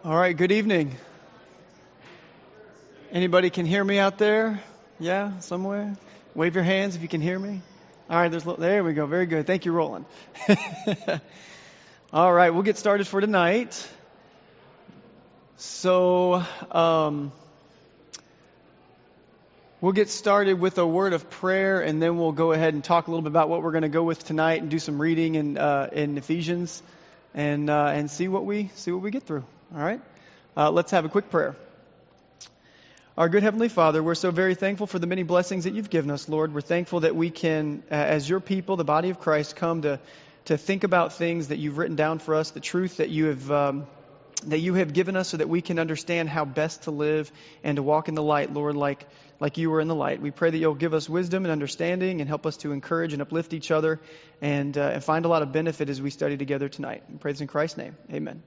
All right, good evening. Anybody can hear me out there? Yeah, somewhere? Wave your hands if you can hear me. All right, there we go. Very good. Thank you, Roland. All right, we'll get started for tonight. So, we'll get started with a word of prayer, and then we'll go ahead and talk a little bit about what we're going to go with tonight, and do some reading in Ephesians, and see what we get through. All right, let's have a quick prayer. Our good Heavenly Father, we're so very thankful for the many blessings that you've given us, Lord. We're thankful that we can, as your people, the body of Christ, come to think about things that you've written down for us, the truth that you have given us, so that we can understand how best to live and to walk in the light, Lord, like you were in the light. We pray that you'll give us wisdom and understanding and help us to encourage and uplift each other and find a lot of benefit as we study together tonight. We pray this in Christ's name. Amen.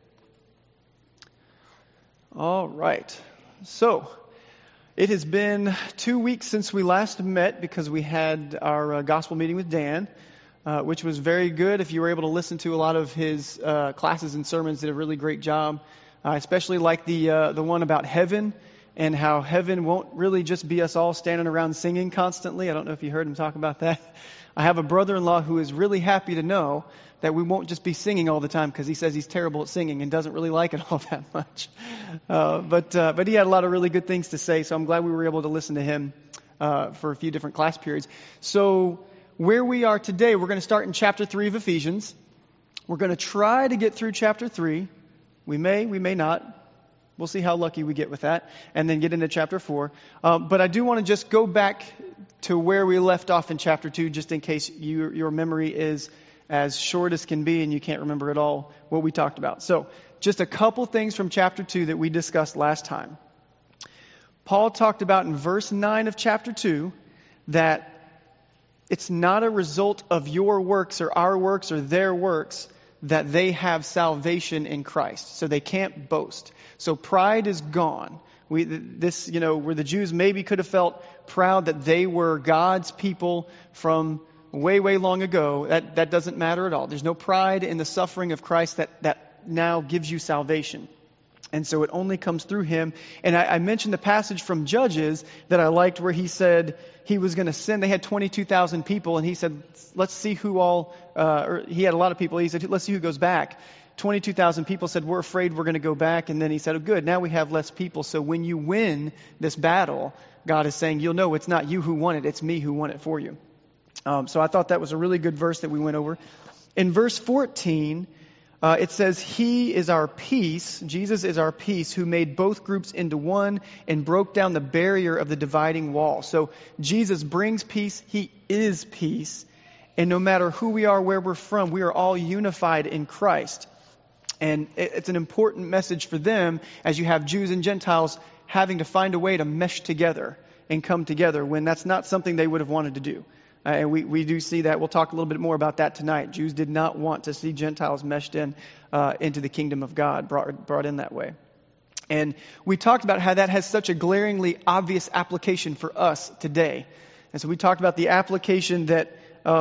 All right. So, it has been 2 weeks since we last met because we had our gospel meeting with Dan, which was very good. If you were able to listen to a lot of his classes and sermons, did a really great job. I especially like the one about heaven and how heaven won't really just be us all standing around singing constantly. I don't know if you heard him talk about that. I have a brother-in-law who is really happy to know that we won't just be singing all the time, because he says he's terrible at singing and doesn't really like it all that much. But he had a lot of really good things to say, so I'm glad we were able to listen to him for a few different class periods. So where we are today, we're going to start in chapter 3 of Ephesians. We're going to try to get through chapter 3. We may not. We'll see how lucky we get with that, and then get into chapter 4. But I do want to just go back to where we left off in chapter 2, just in case your memory is as short as can be and you can't remember at all what we talked about. So, just a couple things from chapter 2 that we discussed last time. Paul talked about in verse 9 of chapter 2 that it's not a result of your works or our works or their works that they have salvation in Christ. So they can't boast. So pride is gone. Where the Jews maybe could have felt proud that they were God's people from way, way long ago, that doesn't matter at all. There's no pride in the suffering of Christ that now gives you salvation. And so it only comes through Him. And I mentioned the passage from Judges that I liked, where he said he was going to send, they had 22,000 people, and he said, let's see who all, or he had a lot of people, he said, let's see who goes back. 22,000 people said, we're afraid we're going to go back. And then he said, oh good, now we have less people. So when you win this battle, God is saying, you'll know it's not you who won it, it's me who won it for you. So I thought that was a really good verse that we went over. In verse 14, it says, He is our peace, Jesus is our peace, who made both groups into one and broke down the barrier of the dividing wall. So Jesus brings peace, He is peace, and no matter who we are, where we're from, we are all unified in Christ. And it's an important message for them, as you have Jews and Gentiles having to find a way to mesh together and come together, when that's not something they would have wanted to do. And we do see that. We'll talk a little bit more about that tonight. Jews did not want to see Gentiles meshed into the kingdom of God, brought in that way. And we talked about how that has such a glaringly obvious application for us today. And so we talked about the application that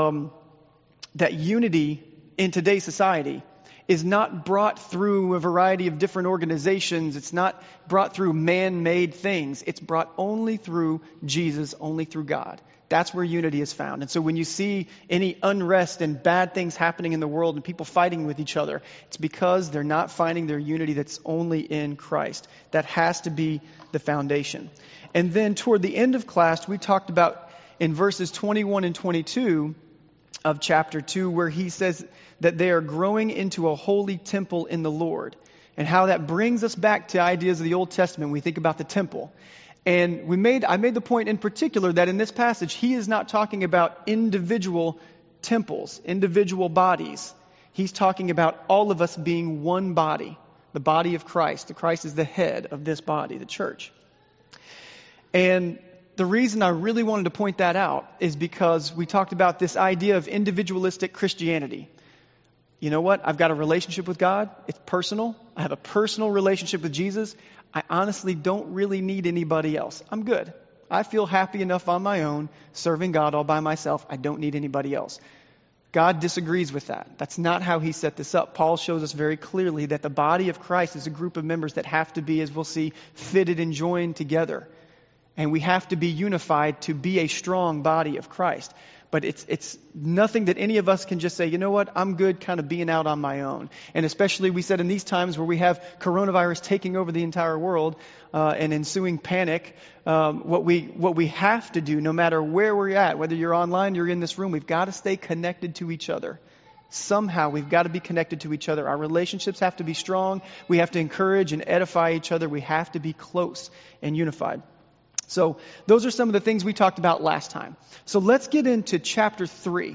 unity in today's society is not brought through a variety of different organizations. It's not brought through man-made things. It's brought only through Jesus, only through God. That's where unity is found. And so when you see any unrest and bad things happening in the world and people fighting with each other, it's because they're not finding their unity that's only in Christ. That has to be the foundation. And then toward the end of class, we talked about in verses 21 and 22 of chapter 2, where he says that they are growing into a holy temple in the Lord, and how that brings us back to ideas of the Old Testament. We think about the temple. And I made the point in particular that in this passage, he is not talking about individual temples, individual bodies. He's talking about all of us being one body, the body of Christ. Christ is the head of this body, the church. And the reason I really wanted to point that out is because we talked about this idea of individualistic Christianity. You know what? I've got a relationship with God. It's personal. I have a personal relationship with Jesus. I honestly don't really need anybody else. I'm good. I feel happy enough on my own, serving God all by myself. I don't need anybody else. God disagrees with that. That's not how he set this up. Paul shows us very clearly that the body of Christ is a group of members that have to be, as we'll see, fitted and joined together. And we have to be unified to be a strong body of Christ. But it's nothing that any of us can just say, you know what, I'm good kind of being out on my own. And especially we said in these times where we have coronavirus taking over the entire world and ensuing panic, what we have to do, no matter where we're at, whether you're online, you're in this room, we've got to stay connected to each other. Somehow we've got to be connected to each other. Our relationships have to be strong. We have to encourage and edify each other. We have to be close and unified. So those are some of the things we talked about last time. So let's get into chapter 3.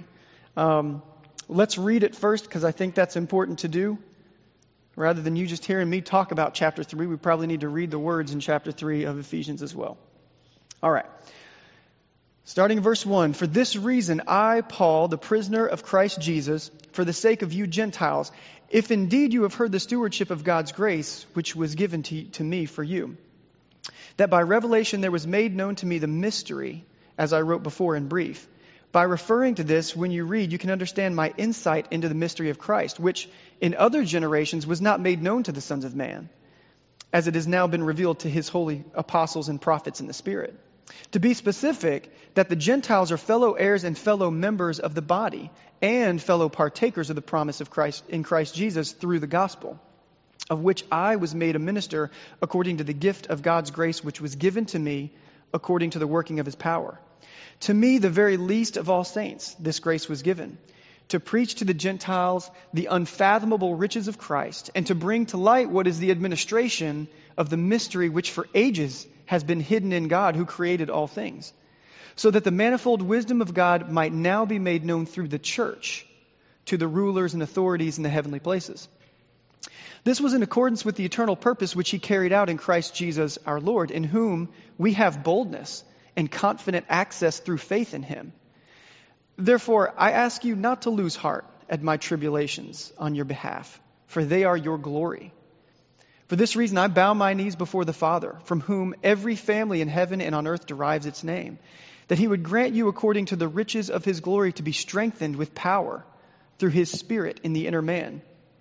Let's read it first because I think that's important to do. Rather than you just hearing me talk about chapter 3, we probably need to read the words in chapter 3 of Ephesians as well. All right. Starting in verse 1, "For this reason I, Paul, the prisoner of Christ Jesus, for the sake of you Gentiles, if indeed you have heard the stewardship of God's grace, which was given to me for you, that by revelation there was made known to me the mystery, as I wrote before in brief. By referring to this, when you read, you can understand my insight into the mystery of Christ, which in other generations was not made known to the sons of man, as it has now been revealed to his holy apostles and prophets in the Spirit. To be specific, that the Gentiles are fellow heirs and fellow members of the body, and fellow partakers of the promise of Christ in Christ Jesus through the gospel, of which I was made a minister according to the gift of God's grace which was given to me according to the working of his power. To me, the very least of all saints, this grace was given, to preach to the Gentiles the unfathomable riches of Christ, and to bring to light what is the administration of the mystery which for ages has been hidden in God who created all things, so that the manifold wisdom of God might now be made known through the church to the rulers and authorities in the heavenly places. This was in accordance with the eternal purpose which he carried out in Christ Jesus our Lord, in whom we have boldness and confident access through faith in him. Therefore, I ask you not to lose heart at my tribulations on your behalf, for they are your glory. For this reason I bow my knees before the Father, from whom every family in heaven and on earth derives its name, that he would grant you according to the riches of his glory to be strengthened with power through his Spirit in the inner man,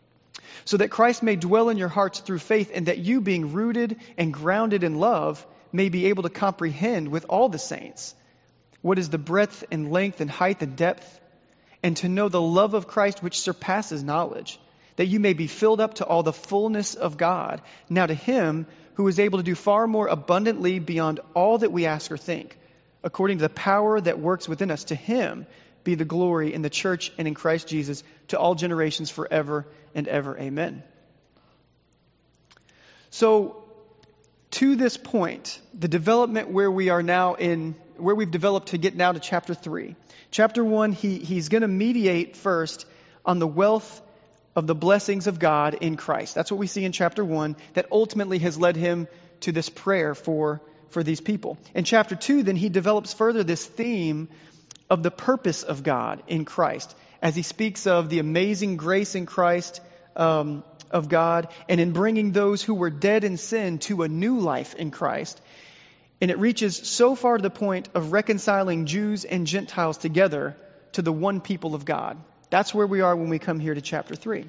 so that Christ may dwell in your hearts through faith, and that you, being rooted and grounded in love, may be able to comprehend with all the saints what is the breadth and length and height and depth, and to know the love of Christ which surpasses knowledge, that you may be filled up to all the fullness of God. Now to him who is able to do far more abundantly beyond all that we ask or think, according to the power that works within us, to him be the glory in the church and in Christ Jesus to all generations forever and ever. Amen." So, to this point, the development where we are now where we've developed to get now to chapter 3. Chapter 1, he's going to mediate first on the wealth of the blessings of God in Christ. That's what we see in chapter 1 that ultimately has led him to this prayer for these people. In chapter 2, then he develops further this theme of the purpose of God in Christ, as he speaks of the amazing grace in Christ of God, and in bringing those who were dead in sin to a new life in Christ. And it reaches so far to the point of reconciling Jews and Gentiles together to the one people of God. That's where we are when we come here to chapter 3.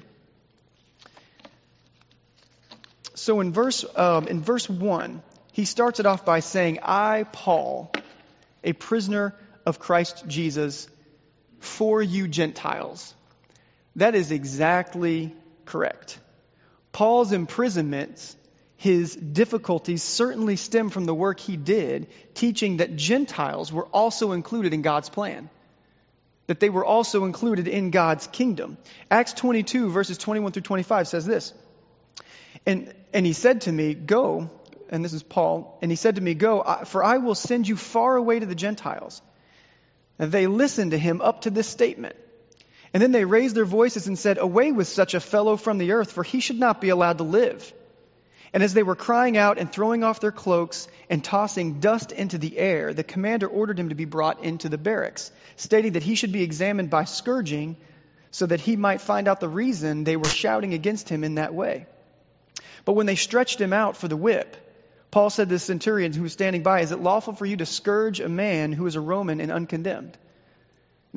So in verse 1, he starts it off by saying, "I, Paul, a prisoner of Christ Jesus, for you Gentiles." That is exactly correct. Paul's imprisonment, his difficulties certainly stem from the work he did, teaching that Gentiles were also included in God's plan, that they were also included in God's kingdom. Acts 22, verses 21 through 25 says this, and he said to me, "Go," and this is Paul, and he said to me, "Go, for I will send you far away to the Gentiles." And they listened to him up to this statement. And then they raised their voices and said, "Away with such a fellow from the earth, for he should not be allowed to live." And as they were crying out and throwing off their cloaks and tossing dust into the air, the commander ordered him to be brought into the barracks, stating that he should be examined by scourging, so that he might find out the reason they were shouting against him in that way. But when they stretched him out for the whip, Paul said to the centurion who was standing by, "Is it lawful for you to scourge a man who is a Roman and uncondemned?"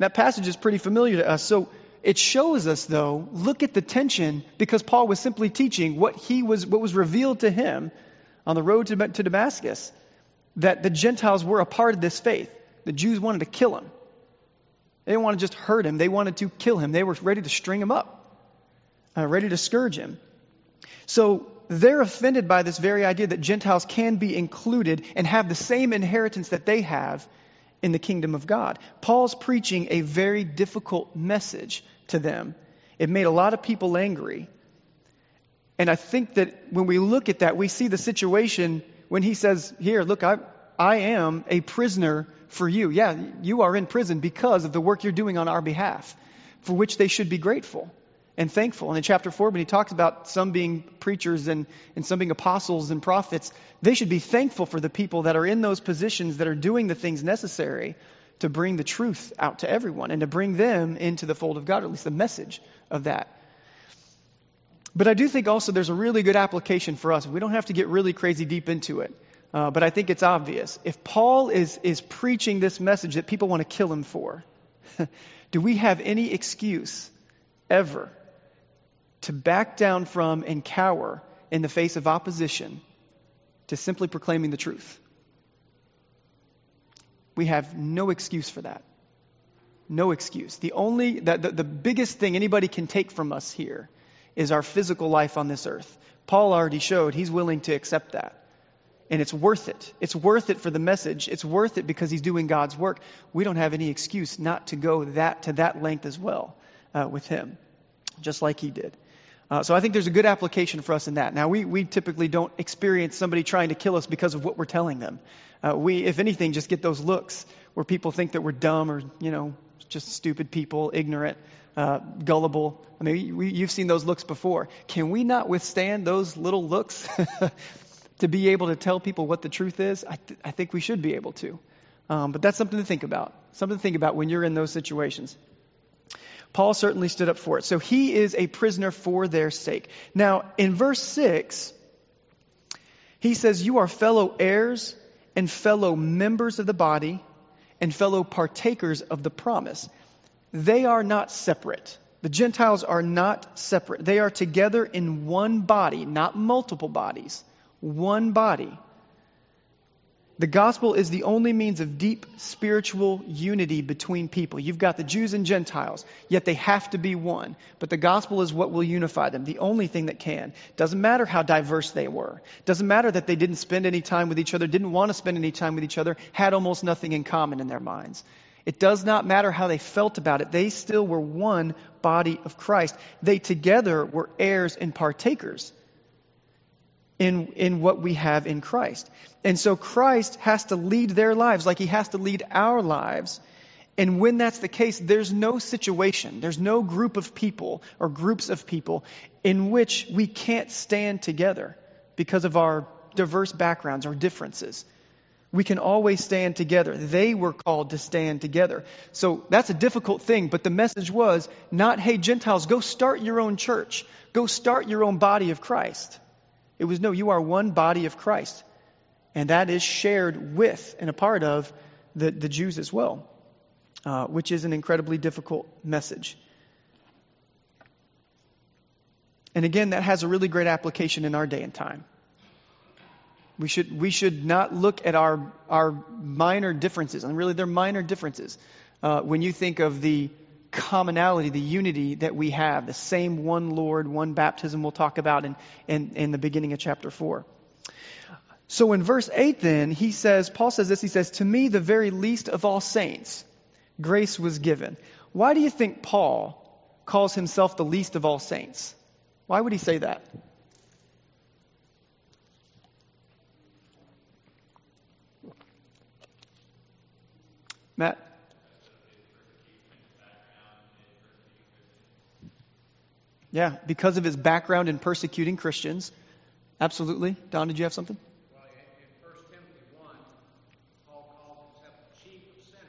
That passage is pretty familiar to us. So it shows us, though, look at the tension, because Paul was simply teaching what was revealed to him on the road to Damascus, that the Gentiles were a part of this faith. The Jews wanted to kill him. They didn't want to just hurt him. They wanted to kill him. They were ready to string him up, ready to scourge him. So they're offended by this very idea that Gentiles can be included and have the same inheritance that they have in the kingdom of God. Paul's preaching a very difficult message to them. It made a lot of people angry. And I think that when we look at that, we see the situation when he says, here, look, I am a prisoner for you. Yeah, you are in prison because of the work you're doing on our behalf, for which they should be grateful and thankful. And in chapter 4, when he talks about some being preachers and some being apostles and prophets, they should be thankful for the people that are in those positions that are doing the things necessary to bring the truth out to everyone and to bring them into the fold of God, or at least the message of that. But I do think also there's a really good application for us. We don't have to get really crazy deep into it. But I think it's obvious. If Paul is preaching this message that people want to kill him for, do we have any excuse ever to back down from and cower in the face of opposition to simply proclaiming the truth? We have no excuse for that. No excuse. The biggest thing anybody can take from us here is our physical life on this earth. Paul already showed he's willing to accept that. And it's worth it. It's worth it for the message. It's worth it because he's doing God's work. We don't have any excuse not to go to that length as well with him, just like he did. So I think there's a good application for us in that. Now, we typically don't experience somebody trying to kill us because of what we're telling them. We, if anything, just get those looks where people think that we're dumb or, just stupid people, ignorant, gullible. I mean, you've seen those looks before. Can we not withstand those little looks to be able to tell people what the truth is? I think we should be able to. But that's something to think about. Something to think about when you're in those situations. Paul certainly stood up for it. So he is a prisoner for their sake. Now, in verse 6, he says, you are fellow heirs and fellow members of the body and fellow partakers of the promise. They are not separate. The Gentiles are not separate. They are together in one body, not multiple bodies. One body. The gospel is the only means of deep spiritual unity between people. You've got the Jews and Gentiles, yet they have to be one. But the gospel is what will unify them, the only thing that can. Doesn't matter how diverse they were. Doesn't matter that they didn't spend any time with each other, didn't want to spend any time with each other, had almost nothing in common in their minds. It does not matter how they felt about it. They still were one body of Christ. They together were heirs and partakers in what we have in Christ. And so Christ has to lead their lives like he has to lead our lives. And when that's the case, there's no situation, there's no group of people or groups of people in which we can't stand together because of our diverse backgrounds or differences. We can always stand together. They were called to stand together. So that's a difficult thing, but the message was not, hey, Gentiles, go start your own church. Go start your own body of Christ. It was, no, you are one body of Christ. And that is shared with and a part of the Jews as well, which is an incredibly difficult message. And again, that has a really great application in our day and time. We should not look at our minor differences, and really they're minor differences. When you think of the commonality, the unity that we have, the same one Lord, one baptism we'll talk about in the beginning of chapter 4. So in verse 8 then, Paul says this, he says, to me the very least of all saints, grace was given. Why do you think Paul calls himself the least of all saints? Why would he say that? Matt? Yeah, because of his background in persecuting Christians. Absolutely. Don, did you have something? Well, in 1 Timothy 1, Paul calls himself the chief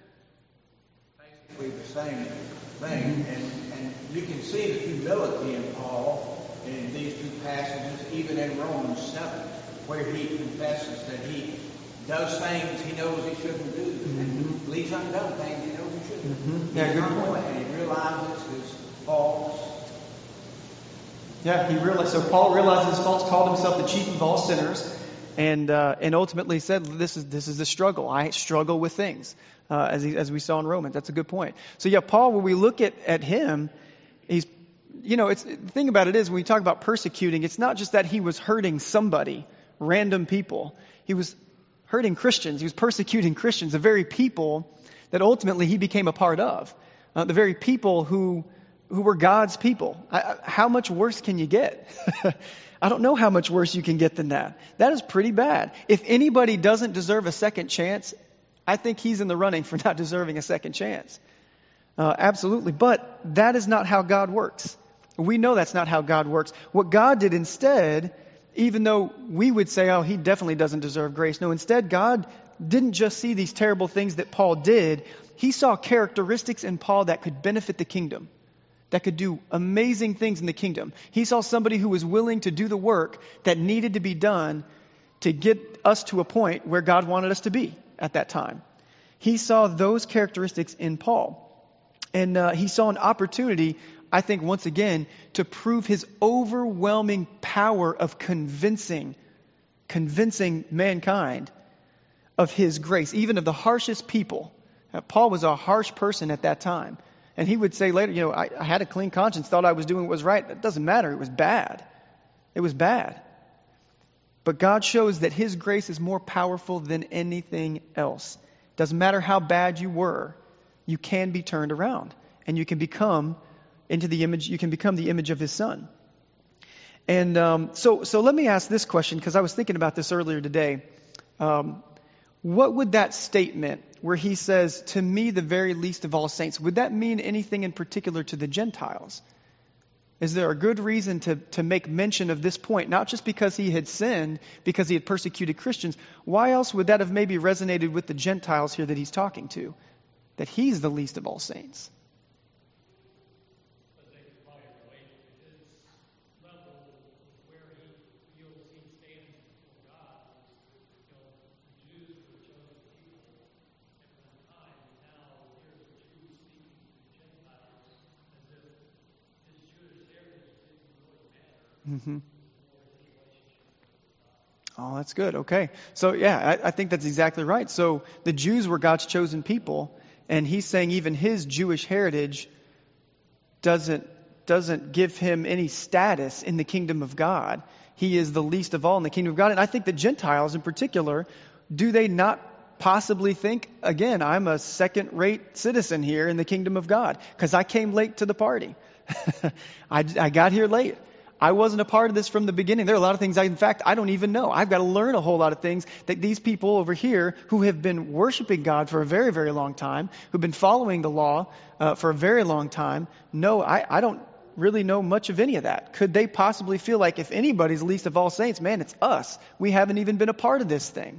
of sinners. Basically the same thing. And you can see the humility in Paul in these two passages, even in Romans 7, where he confesses that he does things he knows he shouldn't do, and leaves undone things he knows he Mm-hmm. Yeah, good point. And he realizes his faults. Yeah, he realized. So Paul realized his faults, called himself the chief of all sinners, and ultimately said, "This is the struggle. I struggle with things," as we saw in Romans. That's a good point. So yeah, Paul, when we look at him, he's, it's the thing about it is when we talk about persecuting, it's not just that he was hurting somebody, random people. He was hurting Christians. He was persecuting Christians, the very people that ultimately he became a part of, the very people who were God's people. How much worse can you get? I don't know how much worse you can get than that. That is pretty bad. If anybody doesn't deserve a second chance, I think he's in the running for not deserving a second chance. Absolutely. But that is not how God works. We know that's not how God works. What God did instead, even though we would say, oh, he definitely doesn't deserve grace. No, instead, God didn't just see these terrible things that Paul did. He saw characteristics in Paul that could benefit the kingdom, that could do amazing things in the kingdom. He saw somebody who was willing to do the work that needed to be done to get us to a point where God wanted us to be at that time. He saw those characteristics in Paul. And he saw an opportunity, I think, once again, to prove his overwhelming power of convincing mankind of his grace, even of the harshest people. Paul was a harsh person at that time. And he would say later, I had a clean conscience, thought I was doing what was right. It doesn't matter. It was bad. It was bad. But God shows that his grace is more powerful than anything else. Doesn't matter how bad you were, you can be turned around. And you can become the image of his son. And so let me ask this question, because I was thinking about this earlier today. What would that statement where he says, to me, the very least of all saints, would that mean anything in particular to the Gentiles? Is there a good reason to make mention of this point? Not just because he had sinned, because he had persecuted Christians. Why else would that have maybe resonated with the Gentiles here that he's talking to? That he's the least of all saints. Mm-hmm. Oh, that's good. Okay. So, yeah, I think that's exactly right. So the Jews were God's chosen people, and he's saying even his Jewish heritage doesn't give him any status in the kingdom of God. He is the least of all in the kingdom of God. And I think the Gentiles in particular, do they not possibly think, again, I'm a second-rate citizen here in the kingdom of God because I came late to the party. I got here late. I wasn't a part of this from the beginning. There are a lot of things I don't even know. I've got to learn a whole lot of things that these people over here who have been worshiping God for a very, very long time, who've been following the law for a very long time, no, I don't really know much of any of that. Could they possibly feel like if anybody's least of all saints, man, it's us. We haven't even been a part of this thing.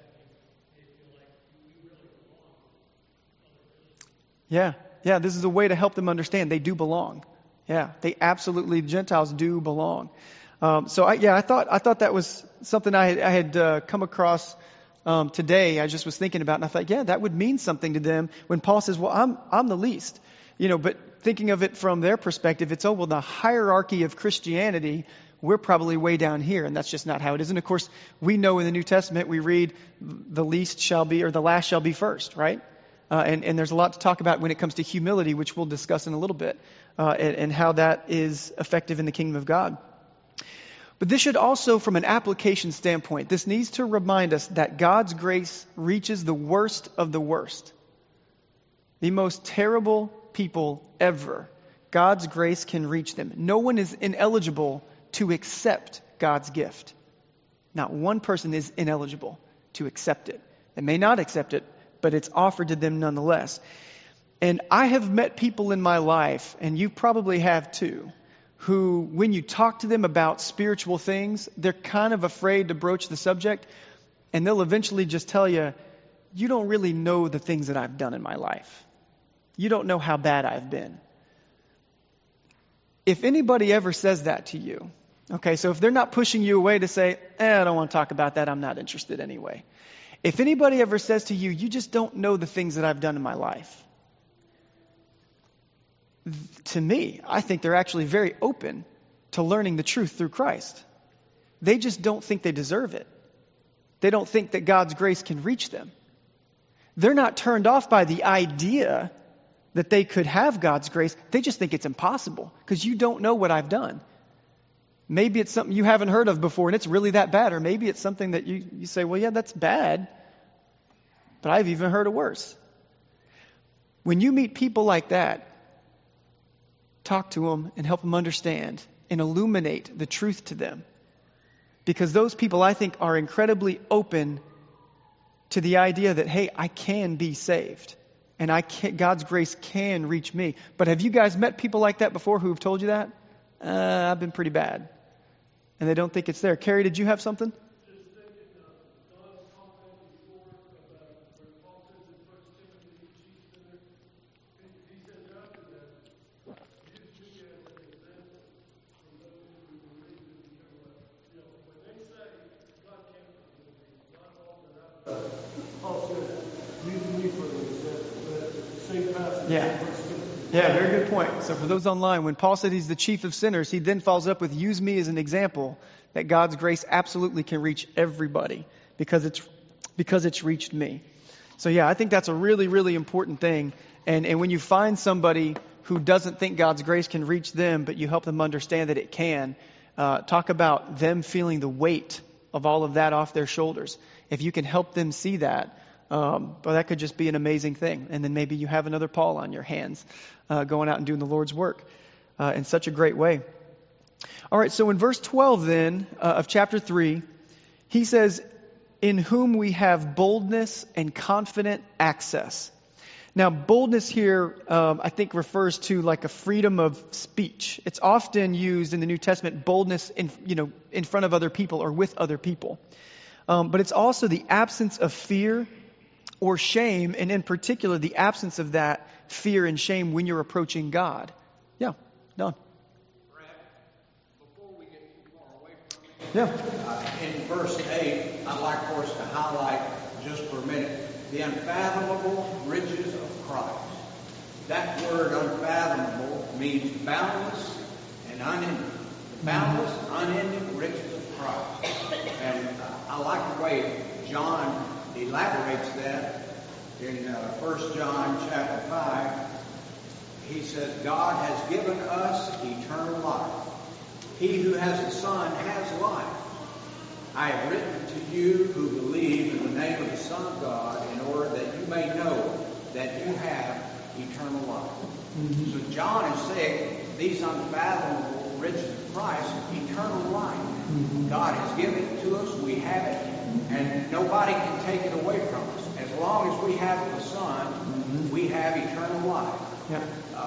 Yeah, this is a way to help them understand they do belong. Yeah, the Gentiles do belong. I thought that was something I had come across today. I just was thinking about, and I thought, that would mean something to them when Paul says, well, I'm the least. But thinking of it from their perspective, it's, the hierarchy of Christianity, we're probably way down here, and that's just not how it is. And of course, we know in the New Testament, we read, the last shall be first, right? And there's a lot to talk about when it comes to humility, which we'll discuss in a little bit, and how that is effective in the kingdom of God. But this should also, from an application standpoint, this needs to remind us that God's grace reaches the worst of the worst. The most terrible people ever. God's grace can reach them. No one is ineligible to accept God's gift. Not one person is ineligible to accept it. They may not accept it, but it's offered to them nonetheless. And I have met people in my life, and you probably have too, who, when you talk to them about spiritual things, they're kind of afraid to broach the subject, and they'll eventually just tell you, you don't really know the things that I've done in my life. You don't know how bad I've been. If anybody ever says that to you, okay, so if they're not pushing you away to say, I don't want to talk about that, I'm not interested anyway. If anybody ever says to you, you just don't know the things that I've done in my life, to me, I think they're actually very open to learning the truth through Christ. They just don't think they deserve it. They don't think that God's grace can reach them. They're not turned off by the idea that they could have God's grace. They just think it's impossible because you don't know what I've done. Maybe it's something you haven't heard of before and it's really that bad. Or maybe it's something that you say, well, yeah, that's bad, but I've even heard of worse. When you meet people like that, talk to them and help them understand and illuminate the truth to them. Because those people, I think, are incredibly open to the idea that, hey, I can be saved. And God's grace can reach me. But have you guys met people like that before who have told you that? I've been pretty bad. And they don't think it's there. Carrie, did you have something? Just thinking Don's comment before about where Paul says in 1 Timothy, chief sinner, he says after that, use me as an example for those who believe in eternal life. You know, when they say God can't forgive me, not all that I've done, Paul says, use me for the example. Same passage. Yeah. Yeah, very good point. So for those online, when Paul said he's the chief of sinners, he then follows up with use me as an example that God's grace absolutely can reach everybody because it's reached me. So yeah, I think that's a really, really important thing. And when you find somebody who doesn't think God's grace can reach them, but you help them understand that it can, talk about them feeling the weight of all of that off their shoulders. If you can help them see that, well, that could just be an amazing thing. And then maybe you have another Paul on your hands going out and doing the Lord's work in such a great way. All right, so in verse 12 then of chapter 3, he says, in whom we have boldness and confident access. Now, boldness here, I think, refers to like a freedom of speech. It's often used in the New Testament, boldness in front of other people or with other people. But it's also the absence of fear or shame, and in particular, the absence of that fear and shame when you're approaching God. Yeah, Don. Brad, before we get too far away from it, in verse 8, I'd like for us to highlight just for a minute the unfathomable riches of Christ. That word unfathomable means boundless and unending. The boundless, unending riches of Christ. And I like the way John elaborates that in 1 John chapter 5. He says, God has given us eternal life. He who has the Son has life. I have written to you who believe in the name of the Son of God in order that you may know that you have eternal life. Mm-hmm. So John is saying these unfathomable riches of Christ, eternal life. Mm-hmm. God has given it to us. We have it. And nobody can take it away from us. As long as we have the Son, mm-hmm. we have eternal life. Yeah.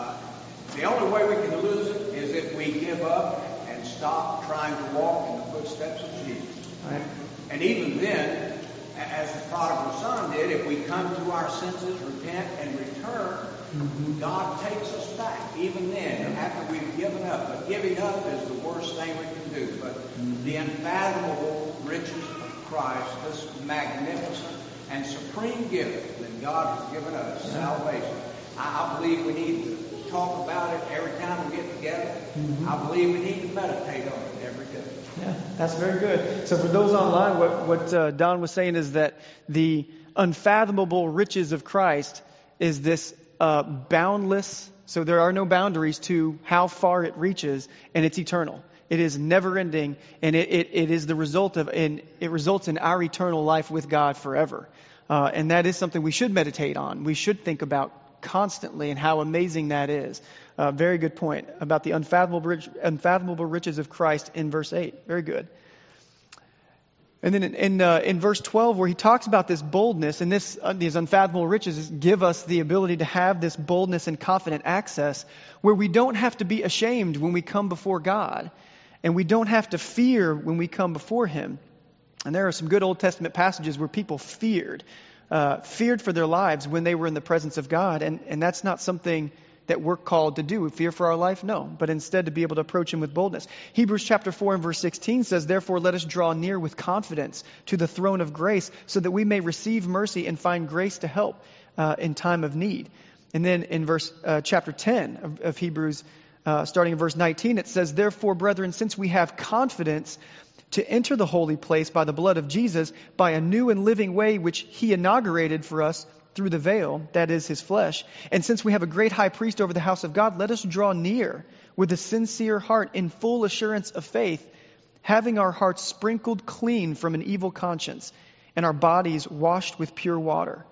The only way we can lose it is if we give up and stop trying to walk in the footsteps of Jesus. Right. And even then, as the prodigal son did, if we come to our senses, repent, and return, mm-hmm. God takes us back. Even then, after we've given up. But giving up is the worst thing we can do. But mm-hmm. the unfathomable riches of Christ, this magnificent and supreme gift that God has given us, salvation. I believe we need to talk about it every time we get together. Mm-hmm. I believe we need to meditate on it every day. Yeah, that's very good. So for those online, what Don was saying is that the unfathomable riches of Christ is this boundless, so there are no boundaries to how far it reaches, and it's eternal. It is never ending, and it is the result of, and it results in our eternal life with God forever. And that is something we should meditate on. We should think about constantly and how amazing that is. Very good point about the unfathomable riches of Christ in verse 8. Very good. And then in verse 12, where he talks about this boldness and these unfathomable riches give us the ability to have this boldness and confident access where we don't have to be ashamed when we come before God. And we don't have to fear when we come before Him. And there are some good Old Testament passages where people feared for their lives when they were in the presence of God. And that's not something that we're called to do. Fear for our life? No. But instead to be able to approach Him with boldness. Hebrews chapter 4 and verse 16 says, therefore let us draw near with confidence to the throne of grace so that we may receive mercy and find grace to help in time of need. And then in chapter 10 of Hebrews, starting in verse 19, it says, "Therefore, brethren, since we have confidence to enter the holy place by the blood of Jesus, by a new and living way which he inaugurated for us through the veil, that is his flesh. And since we have a great high priest over the house of God, let us draw near with a sincere heart in full assurance of faith, having our hearts sprinkled clean from an evil conscience and our bodies washed with pure water."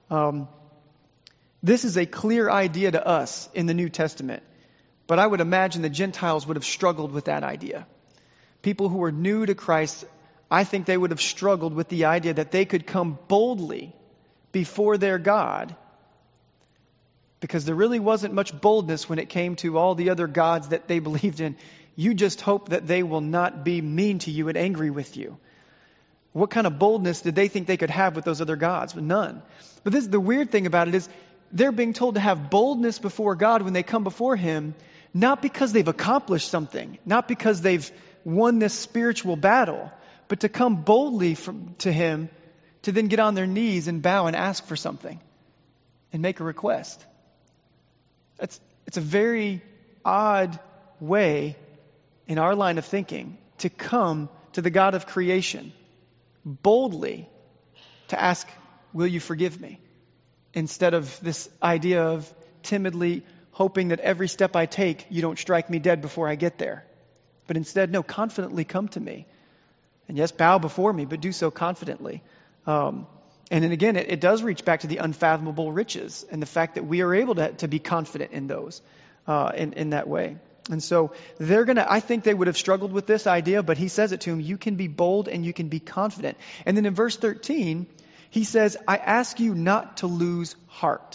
This is a clear idea to us in the New Testament, but I would imagine the Gentiles would have struggled with that idea. People who were new to Christ, I think they would have struggled with the idea that they could come boldly before their God, because there really wasn't much boldness when it came to all the other gods that they believed in. You just hope that they will not be mean to you and angry with you. What kind of boldness did they think they could have with those other gods? None. But the weird thing about it is they're being told to have boldness before God when they come before Him, not because they've accomplished something, not because they've won this spiritual battle, but to come boldly to Him, to then get on their knees and bow and ask for something and make a request. It's a very odd way in our line of thinking to come to the God of creation boldly to ask, "Will you forgive me?" Instead of this idea of timidly hoping that every step I take, you don't strike me dead before I get there. But instead, no, confidently come to me. And yes, bow before me, but do so confidently. And then again, it does reach back to the unfathomable riches and the fact that we are able to be confident in those, in that way. And so I think they would have struggled with this idea, but he says it to them, you can be bold and you can be confident. And then in verse 13, he says, "I ask you not to lose heart."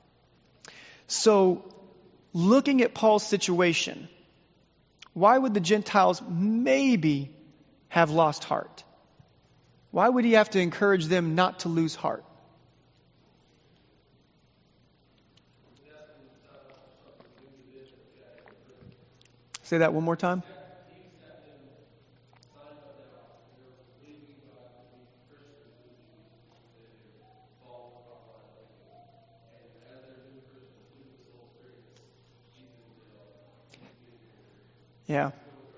So looking at Paul's situation, why would the Gentiles maybe have lost heart? Why would he have to encourage them not to lose heart? Say that one more time. Yeah.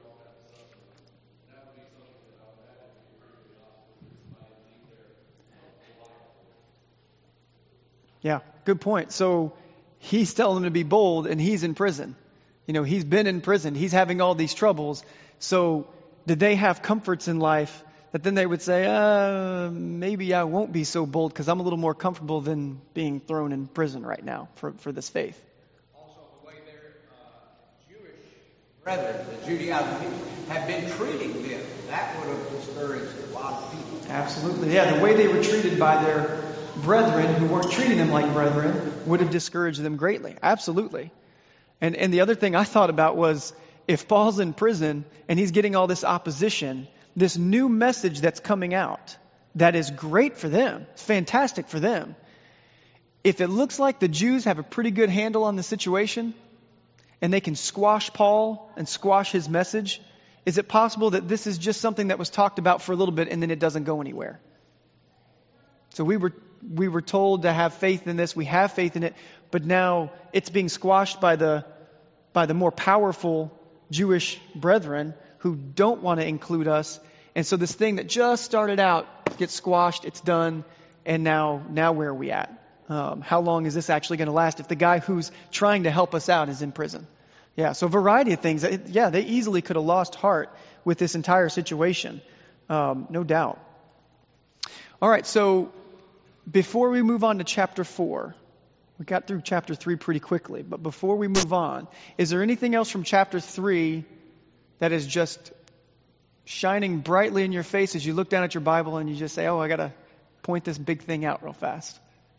Yeah, good point. So he's telling them to be bold and he's in prison. He's been in prison. He's having all these troubles. So did they have comforts in life that then they would say, maybe I won't be so bold because I'm a little more comfortable than being thrown in prison right now for this faith? Also, the way their Jewish brethren, the Judaizers, have been treating them, that would have discouraged a lot of people. Absolutely. Yeah, the way they were treated by their brethren who weren't treating them like brethren would have discouraged them greatly. Absolutely. And the other thing I thought about was, if Paul's in prison and he's getting all this opposition, this new message that's coming out, that is great for them, it's fantastic for them. If it looks like the Jews have a pretty good handle on the situation and they can squash Paul and squash his message, is it possible that this is just something that was talked about for a little bit and then it doesn't go anywhere? So we were told to have faith in this. We have faith in it, but now it's being squashed by the more powerful Jewish brethren who don't want to include us. And so this thing that just started out gets squashed. It's done. And now where are we at? How long is this actually going to last if the guy who's trying to help us out is in prison? Yeah, so a variety of things. They easily could have lost heart with this entire situation. No doubt. All right, so before we move on to chapter 4, we got through chapter 3 pretty quickly, but before we move on, is there anything else from chapter 3 that is just shining brightly in your face as you look down at your Bible and you just say, I got to point this big thing out real fast?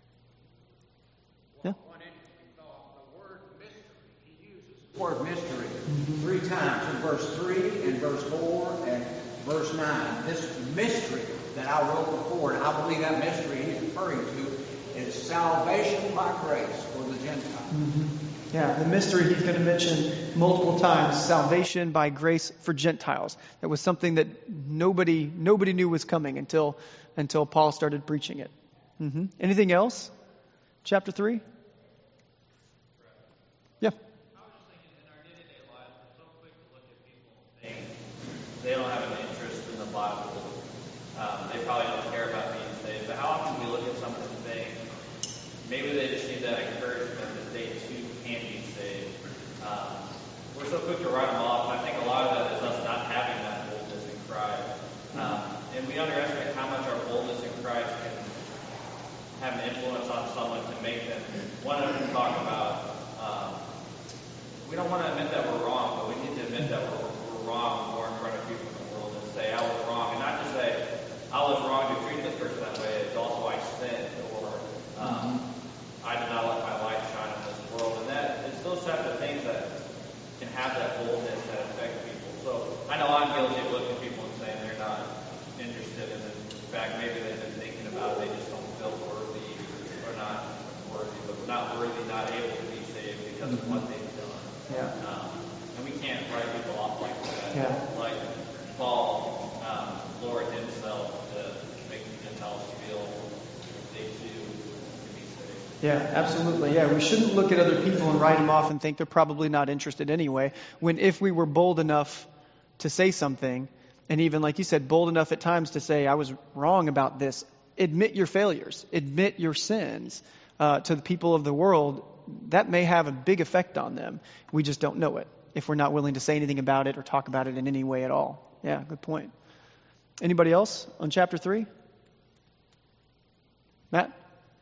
Yeah? One interesting thought, the word mystery, he uses the word mystery 3 times, in verse 3 and verse 4 and verse 9. This mystery that I wrote before, and I believe that mystery he's referring to is salvation by grace for the Gentiles. Mm-hmm. Yeah, the mystery he's going to mention multiple times, salvation by grace for Gentiles. That was something that nobody knew was coming until Paul started preaching it. Mm-hmm. Anything else? Chapter 3? they don't have an interest in the Bible. They probably don't care about being saved. But how often do we look at someone and think, maybe they just need that encouragement that they too can be saved. We're so quick to write them off, and I think a lot of that is us not having that boldness in Christ. And we underestimate how much our boldness in Christ can have an influence on someone to make them want to talk about. We don't want to admit that we're wrong, but we need to admit that we're wrong more in front of people in the world and say, I was wrong. And not just say, I was wrong to treat this person that way. It's also I sinned, or I did not let my light shine in this world. And that it's those types of things that can have that boldness that affect people. So I know I'm guilty of looking at people and saying they're not interested in it. In fact, maybe they've been thinking about it. They just don't feel worthy, or not worthy, but not worthy, not able to be saved because of what they've done. Yeah. And we can't write people off like that. Yeah. Like Paul lowered himself to make the Gentiles feel they too can be saved. Yeah, absolutely. Yeah, we shouldn't look at other people and write them off and think they're probably not interested anyway. When if we were bold enough to say something, and even like you said, bold enough at times to say, I was wrong about this, admit your failures, admit your sins to the people of the world, that may have a big effect on them. We just don't know it if we're not willing to say anything about it or talk about it in any way at all. Yeah, good point. Anybody else on chapter 3? Matt?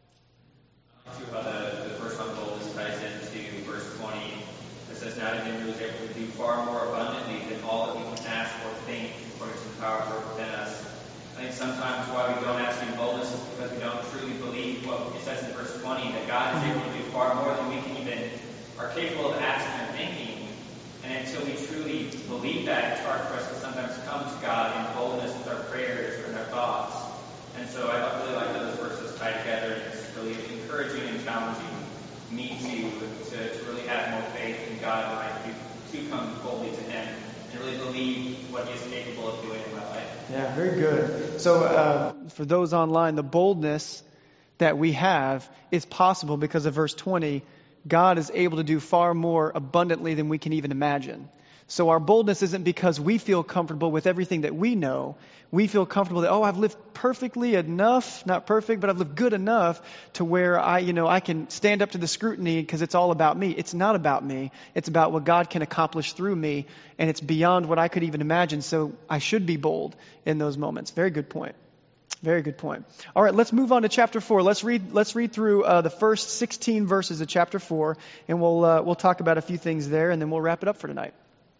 Too, how the first one boldness ties into verse 20. It says, now to him who is able to do far more abundantly than all that we can ask or think, according to the power within us. I think sometimes why we don't ask in boldness is because we don't truly believe what it says in verse 20, that God is able to do far more than we can even are capable of asking or thinking. And until we truly believe that, it's hard for us to sometimes come to God in boldness with our prayers or in our thoughts. And so I really like those verses tied together, and it's really encouraging and challenging me to really have more faith in God when I do come boldly to Him and really believe what He is capable of doing in my life. Yeah, very good. So for those online, the boldness that we have is possible because of verse 20. God is able to do far more abundantly than we can even imagine. So our boldness isn't because we feel comfortable with everything that we know. We feel comfortable that, I've lived perfectly enough, not perfect, but I've lived good enough to where I can stand up to the scrutiny because it's all about me. It's not about me. It's about what God can accomplish through me, and it's beyond what I could even imagine. So I should be bold in those moments. Very good point. Very good point. All right, let's move on to chapter 4. Let's read through the first 16 verses of chapter 4, and we'll talk about a few things there, and then we'll wrap it up for tonight.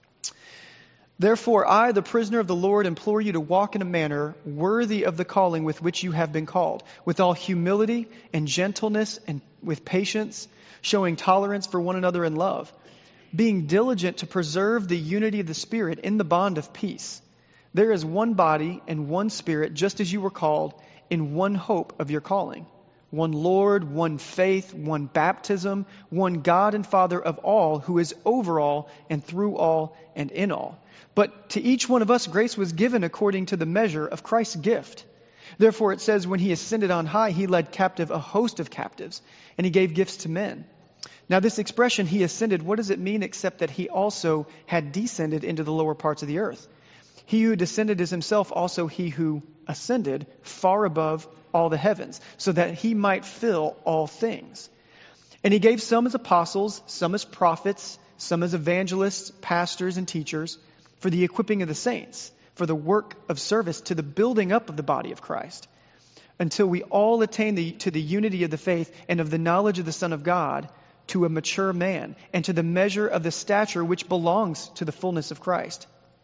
Therefore, I, the prisoner of the Lord, implore you to walk in a manner worthy of the calling with which you have been called, with all humility and gentleness and with patience, showing tolerance for one another in love, being diligent to preserve the unity of the Spirit in the bond of peace. There is one body and one Spirit, just as you were called, in one hope of your calling. One Lord, one faith, one baptism, one God and Father of all, who is over all and through all and in all. But to each one of us grace was given according to the measure of Christ's gift. Therefore it says, when He ascended on high, He led captive a host of captives, and He gave gifts to men. Now this expression, He ascended, what does it mean except that He also had descended into the lower parts of the earth? He who descended is Himself also He who ascended far above all the heavens, so that He might fill all things. And He gave some as apostles, some as prophets, some as evangelists, pastors, and teachers, for the equipping of the saints, for the work of service to the building up of the body of Christ, until we all attain to the unity of the faith and of the knowledge of the Son of God, to a mature man, and to the measure of the stature which belongs to the fullness of Christ.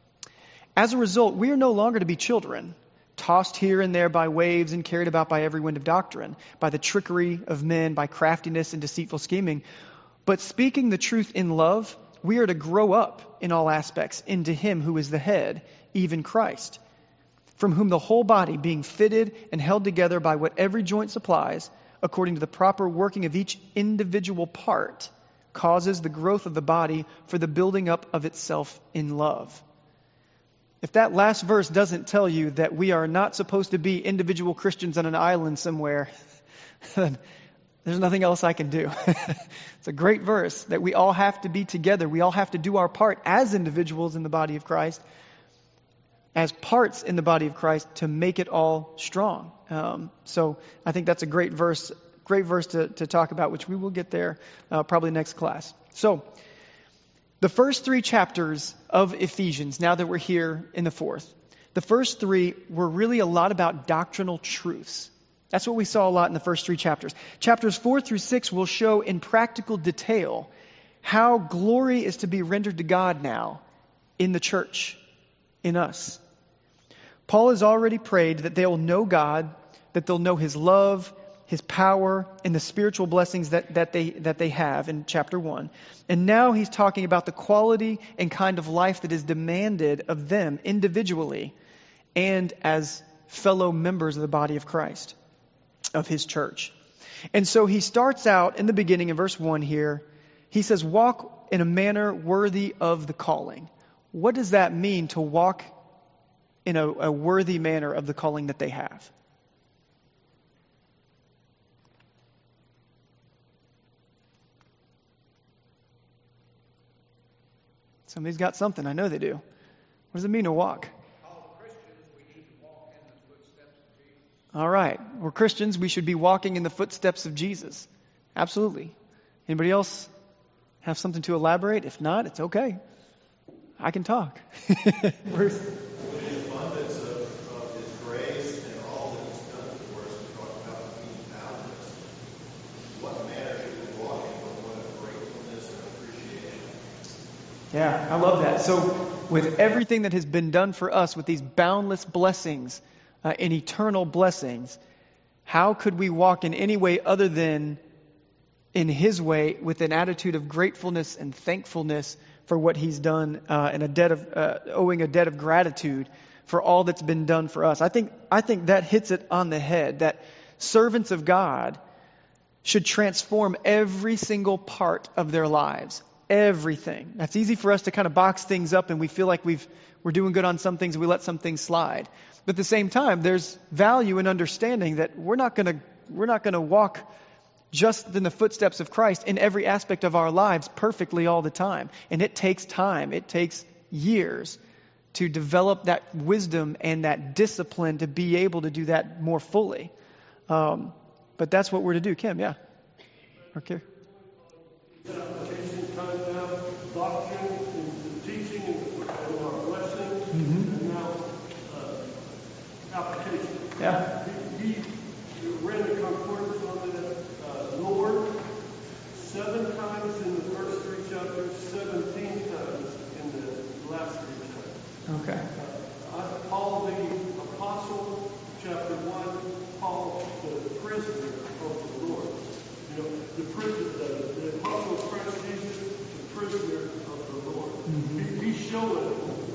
As a result, we are no longer to be children, tossed here and there by waves and carried about by every wind of doctrine, by the trickery of men, by craftiness and deceitful scheming. But speaking the truth in love, we are to grow up in all aspects into Him who is the head, even Christ, from whom the whole body, being fitted and held together by what every joint supplies, according to the proper working of each individual part, causes the growth of the body for the building up of itself in love. If that last verse doesn't tell you that we are not supposed to be individual Christians on an island somewhere, then there's nothing else I can do. It's a great verse that we all have to be together. We all have to do our part as individuals in the body of Christ. as parts in the body of Christ to make it all strong. So I think that's a great verse to talk about, which we will get there probably next class. So the first 3 chapters of Ephesians, now that we're here in the 4th, the first 3 were really a lot about doctrinal truths. That's what we saw a lot in the first 3 chapters. Chapters 4 through 6 will show in practical detail how glory is to be rendered to God now in the church, in us. Paul has already prayed that they'll know God, that they'll know His love, His power, and the spiritual blessings that they have in chapter 1. And now he's talking about the quality and kind of life that is demanded of them individually and as fellow members of the body of Christ, of His church. And so he starts out in the beginning in verse 1 here. He says, walk in a manner worthy of the calling. What does that mean to walk in a worthy manner of the calling that they have? Somebody's got something. I know they do. What does it mean to walk? All Christians, we need to walk in the footsteps of Jesus. All right. We're Christians. We should be walking in the footsteps of Jesus. Absolutely. Anybody else have something to elaborate? If not, it's okay. I can talk. Bruce? With the abundance of His grace and all that He's done for us, we talk about being boundless. What manner should we walk in with one of gratefulness and appreciation? Yeah, I love that. So with everything that has been done for us, with these boundless blessings and eternal blessings, how could we walk in any way other than in His way with an attitude of gratefulness and thankfulness for what He's done and owing a debt of gratitude for all that's been done for us? I think that hits it on the head, that servants of God should transform every single part of their lives. Everything. That's easy for us to kind of box things up and we feel like we're doing good on some things and we let some things slide. But at the same time, there's value in understanding that we're not going to walk just in the footsteps of Christ in every aspect of our lives perfectly all the time. And it takes time. It takes years to develop that wisdom and that discipline to be able to do that more fully. But that's what we're to do. Kim, yeah. Okay. Application time now, doctrine and the teaching and our blessings, and now application. Yeah. He ran the concordance on the Lord 7 times in the first 3 chapters, 17 times in the last 3 chapters. Okay. Paul the apostle, chapter 1, Paul the prisoner of the Lord. You know, the apostle of Christ Jesus, the prisoner of the Lord. He's showing,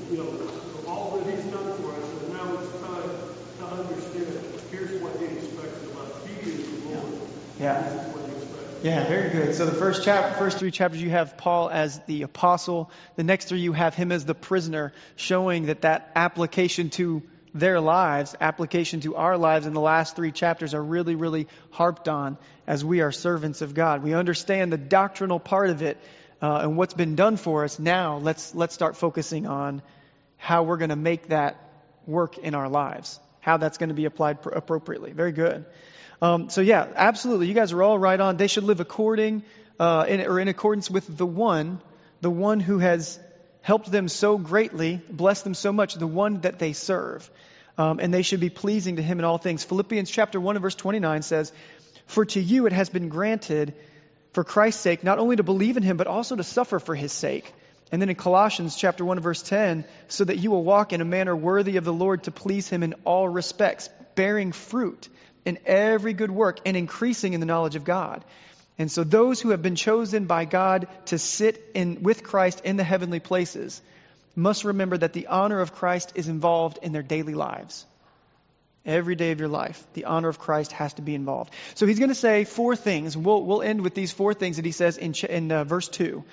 all that He's done for us, and now it's time to understand. Here's what He expects of us. He is the Lord. Yeah. This is what He expects. Yeah, very good. So the first 3 chapters, you have Paul as the apostle. The next 3, you have him as the prisoner, showing that application to their lives, application to our lives in the last 3 chapters are really, really harped on as we are servants of God. We understand the doctrinal part of it and what's been done for us. Now let's start focusing on how we're going to make that work in our lives, how that's going to be applied appropriately. Very good. So yeah, absolutely. You guys are all right on. They should live in accordance with the one who has helped them so greatly, blessed them so much, the one that they serve. And they should be pleasing to Him in all things. Philippians chapter 1 and verse 29 says, "For to you it has been granted for Christ's sake not only to believe in Him, but also to suffer for His sake." And then in Colossians chapter 1 and verse 10, "So that you will walk in a manner worthy of the Lord to please Him in all respects, bearing fruit in every good work and increasing in the knowledge of God." And so those who have been chosen by God to sit with Christ in the heavenly places must remember that the honor of Christ is involved in their daily lives. Every day of your life, the honor of Christ has to be involved. So he's going to say 4 things. We'll end with these 4 things that he says in verse 2.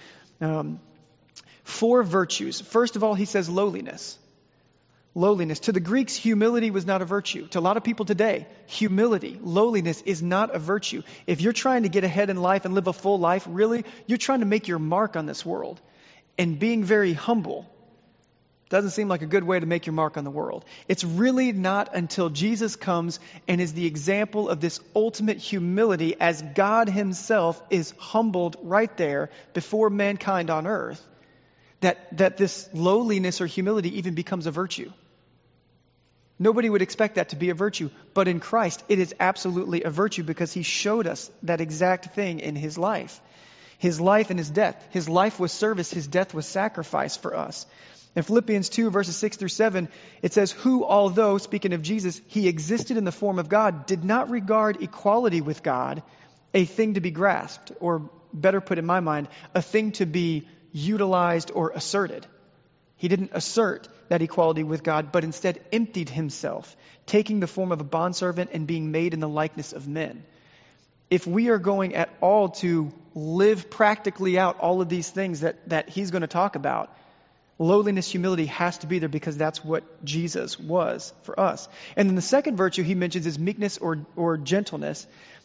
4 virtues. First of all, he says lowliness. Lowliness. To the Greeks, humility was not a virtue. To a lot of people today, humility, lowliness is not a virtue. If you're trying to get ahead in life and live a full life, really, you're trying to make your mark on this world. And being very humble Doesn't seem like a good way to make your mark on the world. It's really not until Jesus comes and is the example of this ultimate humility as God himself is humbled right there before mankind on earth that this lowliness or humility even becomes a virtue. Nobody would expect that to be a virtue, but in Christ it is absolutely a virtue because he showed us that exact thing in his life. His life and his death. His life was service, his death was sacrifice for us. In Philippians 2, verses 6 through 7, it says, who, although, speaking of Jesus, he existed in the form of God, did not regard equality with God a thing to be grasped, or better put in my mind, a thing to be utilized or asserted. He didn't assert that equality with God, but instead emptied himself, taking the form of a bondservant and being made in the likeness of men. If we are going at all to live practically out all of these things that he's going to talk about, lowliness, humility has to be there because that's what Jesus was for us. And then the second virtue he mentions is meekness or gentleness.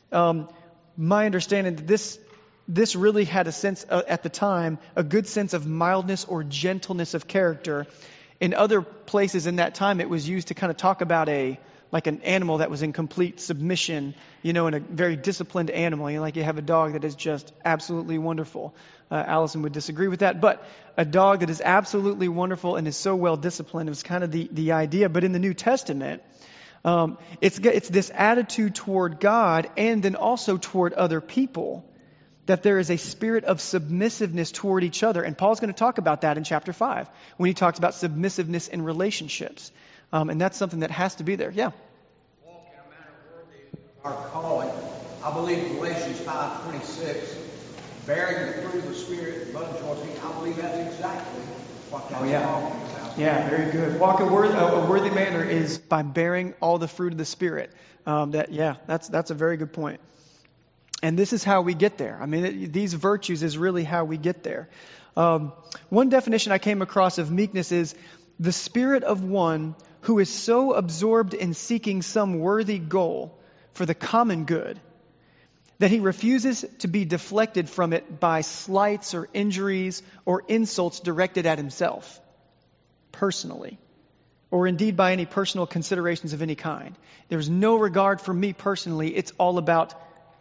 My understanding that this really had a sense at the time, a good sense of mildness or gentleness of character. In other places in that time, it was used to kind of talk about like an animal that was in complete submission, and a very disciplined animal. Like you have a dog that is just absolutely wonderful. Allison would disagree with that, but a dog that is absolutely wonderful and is so well disciplined was kind of the idea. But in the New Testament, it's this attitude toward God and then also toward other people, that there is a spirit of submissiveness toward each other. And Paul's going to talk about that in chapter 5 when he talks about submissiveness in relationships. And that's something that has to be there. Yeah. Walk in a manner worthy of our calling. I believe Galatians 5:26, bearing the fruit of the Spirit, love, joy, peace. I believe that's exactly what that's talking about. Yeah, very good. Walk a worthy manner is by bearing all the fruit of the Spirit. That's a very good point. And this is how we get there. I mean, these virtues is really how we get there. One definition I came across of meekness is the spirit of one who is so absorbed in seeking some worthy goal for the common good that he refuses to be deflected from it by slights or injuries or insults directed at himself personally, or indeed by any personal considerations of any kind. There's no regard for me personally. It's all about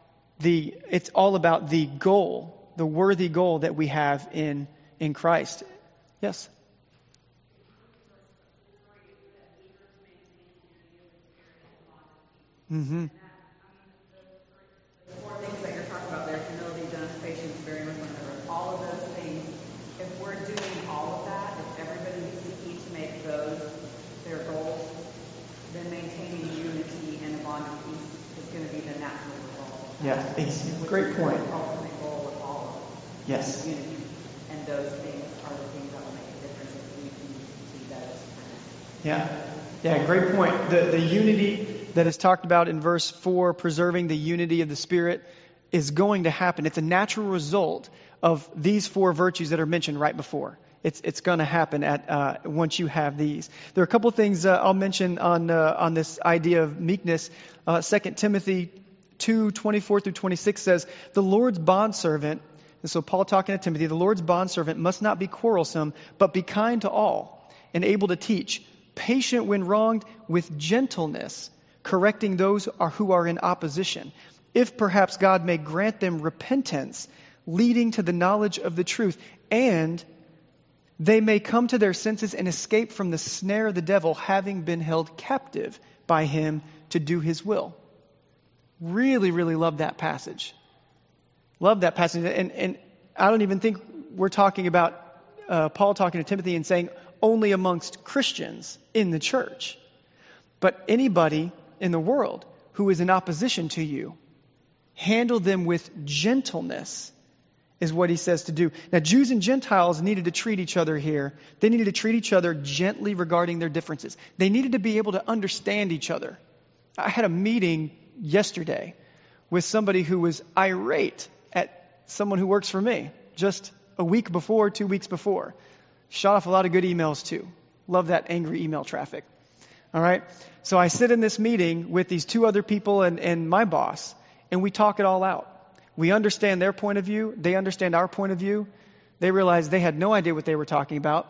the goal, the worthy goal that we have in Christ. Yes. Mm-hmm. The four things that you're talking about there, humility, gentleness, patience, bearing with one another, all of those things, if we're doing all of that, if everybody is seeking to make those their goals, then maintaining unity and a bond of peace is going to be the natural result. Yeah, great point. The ultimate goal of all of it. Yes. Unity. And those things are the things that will make a difference if we can see those. Yeah, great point. The unity that is talked about in verse 4, preserving the unity of the Spirit, is going to happen. It's a natural result of these four virtues that are mentioned right before. It's going to happen once you have these. There are a couple of things I'll mention on this idea of meekness. 2 Timothy 2:24 through 26 says, the Lord's bondservant, and so Paul talking to Timothy, the Lord's bondservant must not be quarrelsome, but be kind to all and able to teach, patient when wronged, with gentleness, correcting those who are in opposition, if perhaps God may grant them repentance, leading to the knowledge of the truth, and they may come to their senses and escape from the snare of the devil, having been held captive by him to do his will. Really, really love that passage. Love that passage. And I don't even think we're talking about Paul talking to Timothy and saying only amongst Christians in the church. But anybody in the world who is in opposition to you, handle them with gentleness is what he says to do. Now, Jews and Gentiles needed to treat each other here. They needed to treat each other gently regarding their differences. They needed to be able to understand each other. I had a meeting yesterday with somebody who was irate at someone who works for me just a week before, 2 weeks before. Shot off a lot of good emails too. Love that angry email traffic. All right. So I sit in this meeting with these two other people and my boss, and we talk it all out. We understand their point of view. They understand our point of view. They realize they had no idea what they were talking about.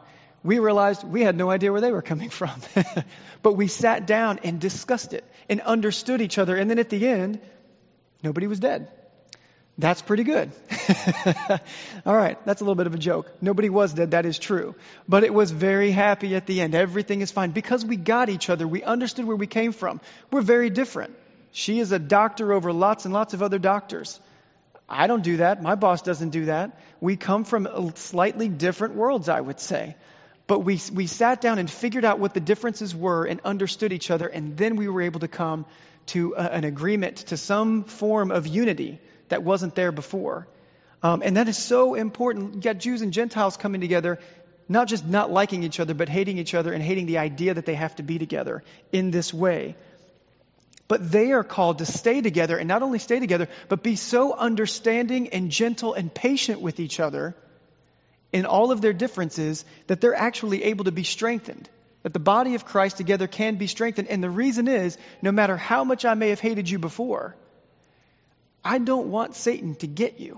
we realized we had no idea where they were coming from. But we sat down and discussed it and understood each other. And then at the end, nobody was dead. That's pretty good. All right, that's a little bit of a joke. Nobody was dead, that is true. But it was very happy at the end. Everything is fine. Because we got each other, we understood where we came from. We're very different. She is a doctor over lots and lots of other doctors. I don't do that. My boss doesn't do that. We come from slightly different worlds, I would say. But we sat down and figured out what the differences were and understood each other, and then we were able to come to an agreement, to some form of unity that wasn't there before. And that is so important. You got Jews and Gentiles coming together, not just not liking each other, but hating each other and hating the idea that they have to be together in this way. But they are called to stay together, and not only stay together, but be so understanding and gentle and patient with each other in all of their differences that they're actually able to be strengthened. That the body of Christ together can be strengthened. And the reason is, no matter how much I may have hated you before, I don't want Satan to get you.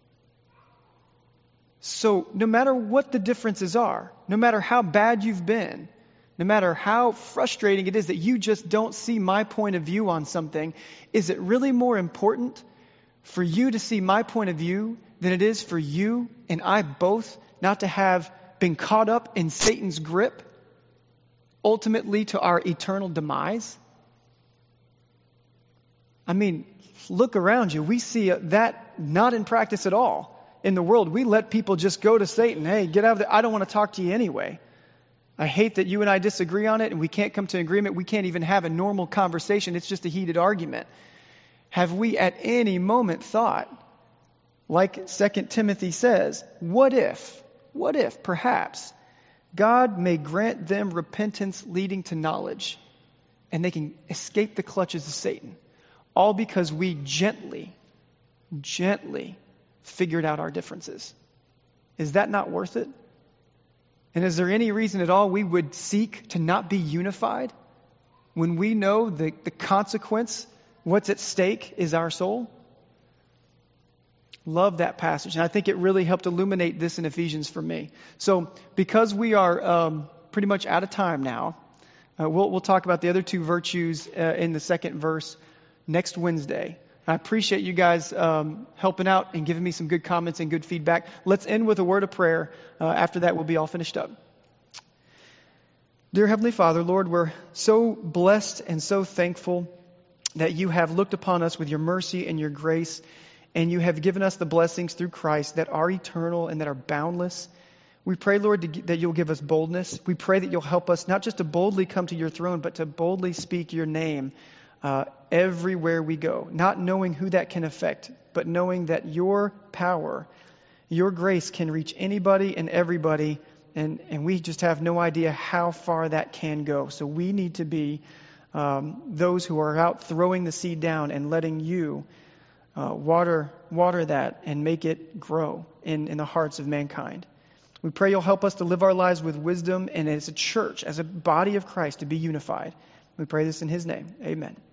So no matter what the differences are, no matter how bad you've been, no matter how frustrating it is that you just don't see my point of view on something, is it really more important for you to see my point of view than it is for you and I both not to have been caught up in Satan's grip, ultimately to our eternal demise? I mean, look around you. We see that not in practice at all. In the world, we let people just go to Satan. Hey, get out of there. I don't want to talk to you anyway. I hate that you and I disagree on it and we can't come to an agreement. We can't even have a normal conversation. It's just a heated argument. Have we at any moment thought, like 2 Timothy says, what if perhaps God may grant them repentance leading to knowledge and they can escape the clutches of Satan? All because we gently figured out our differences. Is that not worth it? And is there any reason at all we would seek to not be unified when we know the consequence, what's at stake is our soul? Love that passage. And I think it really helped illuminate this in Ephesians for me. So because we are pretty much out of time now, we'll talk about the other two virtues in the second verse next Wednesday. I appreciate you guys helping out and giving me some good comments and good feedback. Let's end with a word of prayer. After that, we'll be all finished up. Dear Heavenly Father, Lord, we're so blessed and so thankful that you have looked upon us with your mercy and your grace, and you have given us the blessings through Christ that are eternal and that are boundless. We pray, Lord, that you'll give us boldness. We pray that you'll help us not just to boldly come to your throne, but to boldly speak your name everywhere we go, not knowing who that can affect, but knowing that your power, your grace can reach anybody and everybody, and we just have no idea how far that can go. So we need to be those who are out throwing the seed down and letting you water that and make it grow in the hearts of mankind. We pray you'll help us to live our lives with wisdom and as a church, as a body of Christ, to be unified. We pray this in his name. Amen.